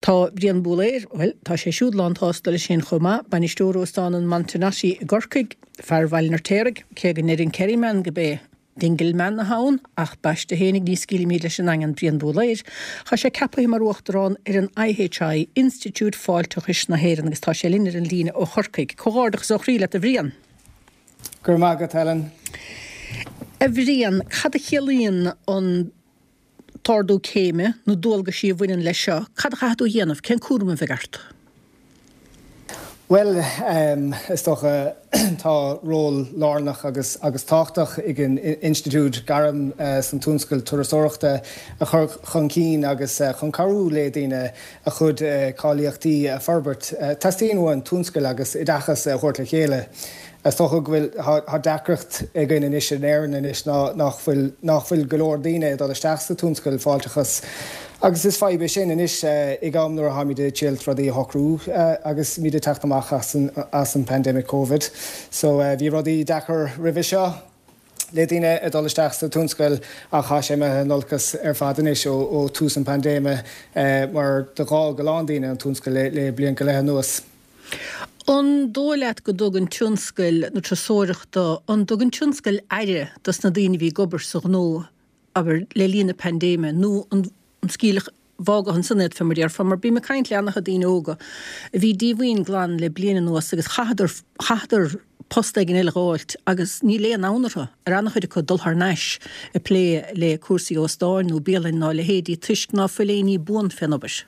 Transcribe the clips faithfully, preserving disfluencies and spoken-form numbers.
Tá Brian Búléir, well, tá sé siúd landhástal sin chuma, banistúró stan an Mantanasi gorcaig, farhhail nartérig, cé gan nerin Kerryman go bé dingil man na haun, ach baiste hénig ní skili míle sin angan Brian Búléir, cha sé cappa mar uachtarán ar an I H I Institute fáiltochis na héiran agus tá sé linnar an lína ó chorcaig, cóárdach so chríle a Brian. Gur mágad Helen. A Brian, cad a chelíon an tardú céime, nó dúlga sí bhainean lei seo, cad a chaú dhéanamh, cén cuarma bhegart? Well, um, is toch uh, tá ról lárnach agus agus táchtach ag an institút garam uh, san túnscail turasóireachta a chur chun cín agus uh, chun carú le daine a chud uh, cáilíochtaí a forbert. Uh, Tastíonhain túnscail agus i dachas uh, chuirtla chéile. As toch ook wil ha dekricht ag in is éan in is nach bhfuil golóir daine dat is steachsta túnscail fáilteachas. Agus is fáib sin in is ag am nuair ha míide chill trodí hocrú agus míide teachtamach as an pandemic COVID. So bhí rodí dechar rih seo le daine a dul steachsta túnscail a cha sé me nolchas ar fadan is ó tús an pandéime mar de gá goláin daine an túnscail le blion go lethe nuas. An dóileat go dogan túnscail na trasóireachta, an dogan túnscail aire das na daoine bhí gobar sa nó aber le lína pandéime, nó an scílach bhága an sanad fe mar dear fa mar bí me caint leannacha daoine óga. Bhí díomhaoin glan le bliana nuas agus chadar posta gin eile gáilt agus ní le nánartha ar annach chuide chu dulthar neis a plé le cuasaí ó stáin nó béalainn ná le héadí tuisc ná fuléní buan fenobis.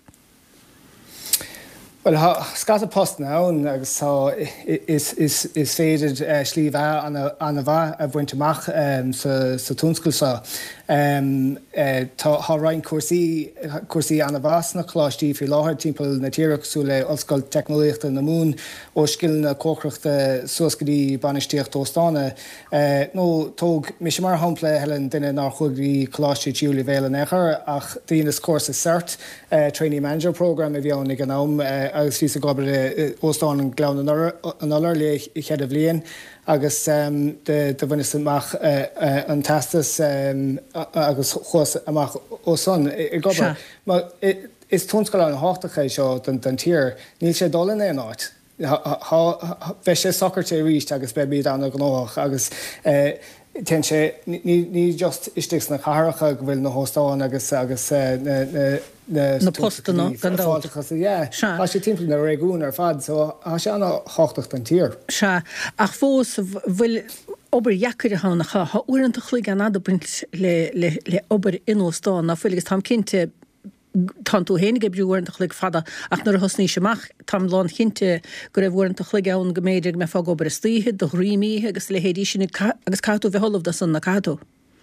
Well, ha scat a post now and agus so is is is féidir uh, slíh an a an a bha a bhaintach um, sa sa túnscail sa um, uh, tá ha rein cuasaí cuasaí an a bhas na chláistí fi láthir timpeall na tíireachsú le ollscoil teicnolíochta na mún ó sciil na cócreachta suascaidí banistíocht óstána uh, nó tóg mis mar hampla helen duine nar chugaí chláistí tiúla bhéile nechar ach daoine cuasa cert uh, trainee manager program a bhí an ag an am uh, agus fi a gobar óstáin an glán an allar le i chead a bblion agus um, de de bhaine amach uh, uh, an tastas um, agus chus amach ó son i gobar. Ma is túnscail an hátacha seo den den tír, níl sé dul in é áit. Bheith sé socarté ríist agus be bíad an gnách agus uh, ten sé ní just isteach na characha go bhfuil na hóstáin agus agus na postana gandátachas á sé timp na réún ar fad so á sé anna hátacht an tír. Se ach fós bhfuil obair jacuir hánacha ha uanta chuig an adabuint le le le obair inóstáin na fuilegus tam cinnte tan tú hénig breúint a chlig fada ach nar hosní semach tam lán chinte go raibh bhint a chlig ann goméidir me fá gobar stíhe do riimi agus le hédí sin agus catú bheith holamh da san na catú.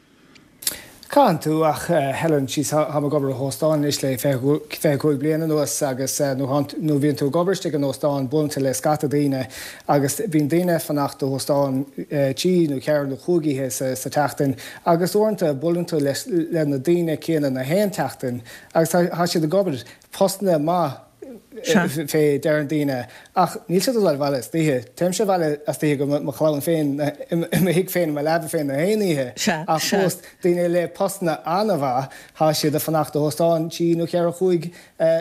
Can tú ach uh, Helen she's ha ha gobar hóstáin is le féhúil bliana nuas agus uh, nó bhíonn tú gobarste an hóstáin bunta le scata daine agus bhín daine fannacht do hóstáin uh, tí nó cearan nó chugaíthe sa, sa teachtain agus orintanta bullantú le, le na daine céanna na héan teachtain agus ha sé de gobar postna má fé dean daine ach níl sé le bhile títhe téim se bhile as tí go mo chláin féin hiic féin me lebe féin na héanaíthe a fóst daine le postna anna bha há siad a fannacht do hóstáin tí nó cear chuig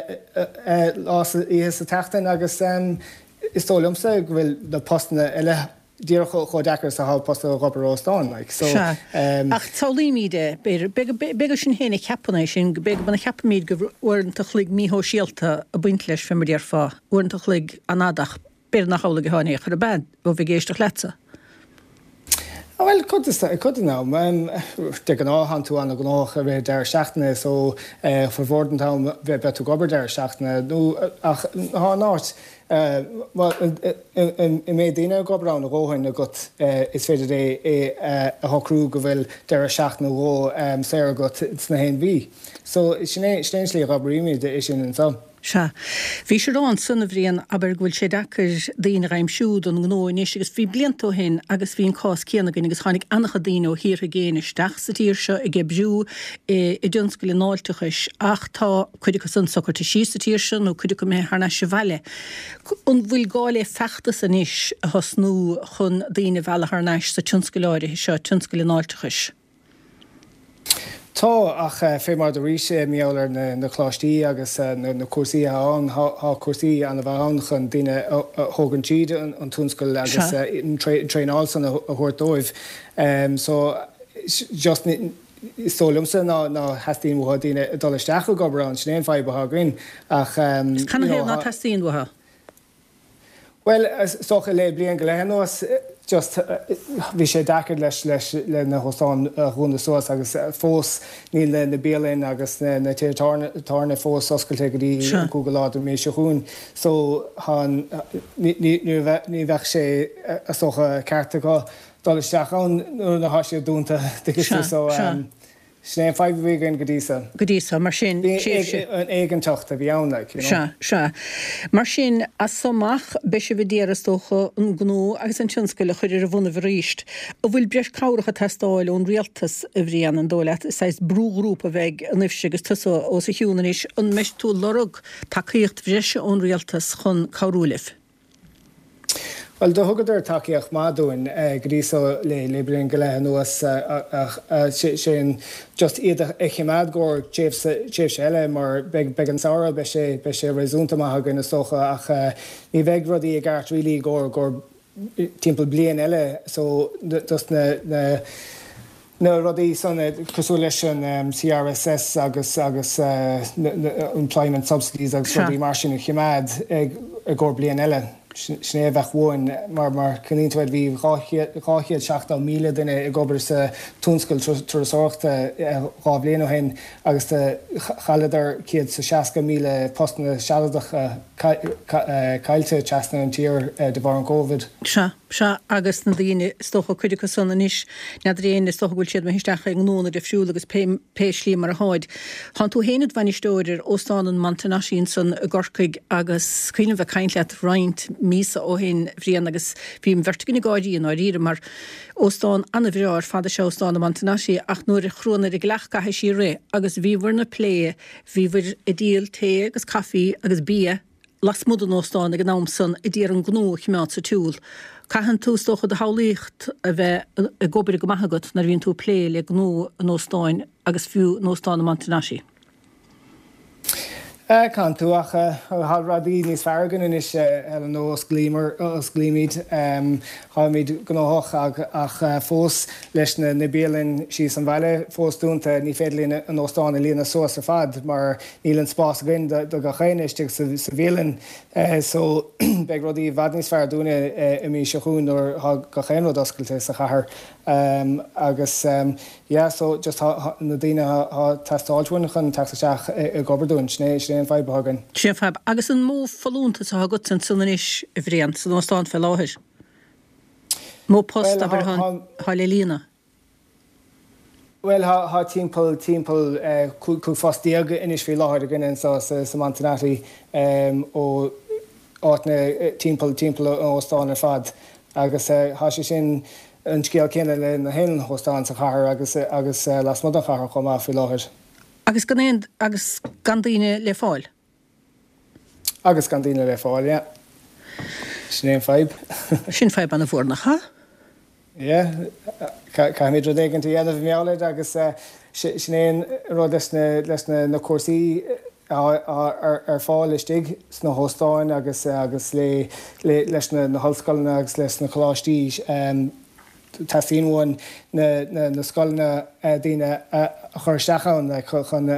lás ihe sa teachtain agus is tólamsa go bhfuil na postna eile Dír cho dechar sa há post gobar óstáin like so um, ach tálímide be sin héna cheapna sin be banna cheapamíd go uanta chlig míthó síalta a buint leis fe mar díar fá uanta chlig anadach be nach hála go hána chu a bed ó bhí géisteach lesa. Oh, well, could could now. Um, de gan áhan tú an gnách a bheith deir seachna so uh, for Vorden town bheith betu gobar deir seachna nó ach há náirt i mé daine gobar an róhain a got is féidir é é a hocrú go bhfuil deir seachna ró sé a got sna héin bhí. So sinné stéinslí gobaríimi de is sin an sam. Se. Bhí sé rán sanna bhríon aber bhfuil sé dechar daoine raim siúd an gnóin is agus bhí bliantó hin agus bhíon cás céanna gin agus tháinig annacha daoine ó hir a géine steach sa tíir seo i gibbriú i dúnscail náilteachais ach tá chuide go san socarta sí sa tíir sin nó chuide go mé thna se bhile. An bhfuil gáil é feachta san is a thosnú chun daoine bhela thneis sa tionscail áirithe seo tionscail náilteachais. Tá ach fé mar do ríise méler na chláistí agus na cuasaí an há cuasaí an bhán chun duine thugann siad an túnscoil agus tréáilsan a thuirtóibh. So just Stolumsa ná ná hastín bh duine dolisteach go gobar an snéon fáid bethgainn ach Can heh ná hastíon bhtha? Well, socha le blion go lehanás just bhí sé dachar leis leis le na hóstáin rúna suas agus fós níl le na béalainn agus na tétarna fós oscailte go dtí cúgaláidir mé seún. So ní bheith sé a socha cearta go dolisteach an nuair na háise dúnta so Snéon fáid bhígann go dísa. Go dísa, mar sin an éigen tucht a bhí anna. Se, se. Mar sin a somach be se bh déras tócha an gnó agus an tionscoil a chuidir a bhna bhríist. A bhfuil breis cáracha testáil ón rialtas a bhrían an dóla, sais brúgrúpa bheith an ifse agus tusa ó sa hiúnanis an meis tú lorug takeíocht bhreise ón rialtas chun cáúlih. Well, do thugadidir takeíocht máúin gríso le librion go leithe nuas sin just iad a chiimead gur tíobh sé eile mar beag an saoire be sé be sé réúnta maithe gona socha ach ní bheith rudí a gart rilí gur gur timppla blion eile so just na No rudí sanna cosú leis an C R S S agus agus employment subsidies agus rudí mar sin a chiimead ag gur blion eile. Sné bheith bhin mar mar cyníntuid bhí ráchiad seachta míle duine i gobar sa túnscoil trasachta rá bblion ó hen agus chailedar ciad sa seaca míle postna seadach caiilte teasna an tír de bhar an Covid. Se, se agus na dtíine stocha chuide go sanna níos na dréon stocha bhfuil siad histeach ag nóna de fiúla agus péislí mar a háid. Tá tú héanad bhainisteoidir óstáin an Mantanasín san a gorcaig agus cuioine bheith caintleat roint mísa ó hen bhríon agus bhím vertigin gáidíon á ríre mar óstáin anna bhreáir fada se óstáin na Mantanasí ach nuair a chrúna i gleach caithi sí ré agus bhí bhar na plé bhí bhar i díal té agus caí agus bí las mud an óstáin ag an námsan i dtíar an gnó chiimeád sa túúl. Caihan tú stocha de hálíocht a bheith a gobar go maithagat nar bhíonn tú plé le gnó an óstáin agus fiú an óstáin na Mantanasí. Can tú ach há radí níos fergan in is an nó glímar os glíimiid há míid gnáth ach fós leis na béalainn síos an bhile fósúnta ní féidirlína an óstáin a líonna suas a fad mar nílann spás gin do go chéineiste sa bhéalainn so beag rudí bhd níos fear dúna i mí seún ó go chéanú oscailte sa chathair agus so just na dtíine testáilhain chun teach i gobarún sné sé an fáid behagan. Sé fab agus an mó falúnta sa hagat san sunanis i bhríon san óstáin fel láthir. Mó post aber há le lína. Well há timppel timppel chu fástíag inis fé láthir gin sa sa Mantanasí ó áitna timppel timppel óstáin ar fad agus há sé sin an scéal céine le na hen hóstáin sa chathair agus agus las mud an chathair chomá fé láthir. Agus gan agus gandíine le fáil? Agus gandíine le fáil, ja. Snéon fáib. Sin fáib an a bhórnach, ha? Ja, ca mí rud éigeanta dhéanamh meálaid agus snéon rud leis na cuasaí ar fáil istigh sna hóstáin agus agus leis na hallscoilna agus leis na choláistí Tasíonhain na scoilna daoine a chur seachan chun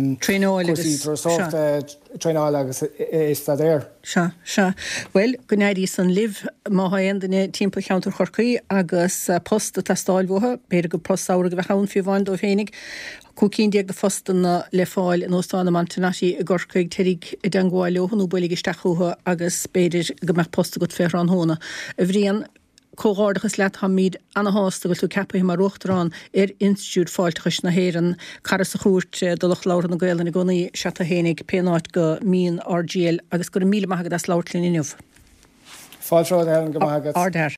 tréáil agus is éir. Se se. Well, go néirí san libh má haon duine timppla cheantar chorcaí agus post a testáilmhtha, beidir go postára go bheith ann fiú bhain ó féinnig. Cúcín déag go fostan le fáil in óstáin na Mantanasí a gorcaig teigh i d angáil lehanú bulig isteachútha agus beidir go meach posta go fear an hóna. A bhríon cóádagus leat ha míad anna hásta goil tú cepa mar ruchtarrán ar institút fáiltachas na héan cara sa chúirt dulach láir na gaile na gcónaí se a hénig péáit go mín R G L agus gur míle maigad as láirlín inniuh. Fáiltráid an go maigad. Ardar.